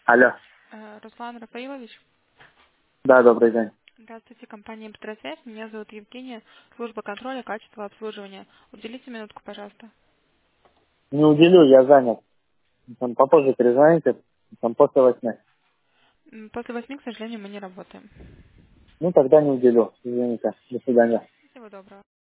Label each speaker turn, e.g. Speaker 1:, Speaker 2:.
Speaker 1: Алло.
Speaker 2: Руслан Рафаилович,
Speaker 1: Да, добрый день.
Speaker 2: здравствуйте, компания «Петросвязь». Меня зовут Евгения, служба контроля качества обслуживания. Уделите минутку, пожалуйста.
Speaker 1: Не уделю, я занят. Там попозже перезвоните, там после 8.
Speaker 2: После 8, к сожалению, мы не работаем.
Speaker 1: Ну, тогда не уделю. Извините. До свидания.
Speaker 2: Всего доброго.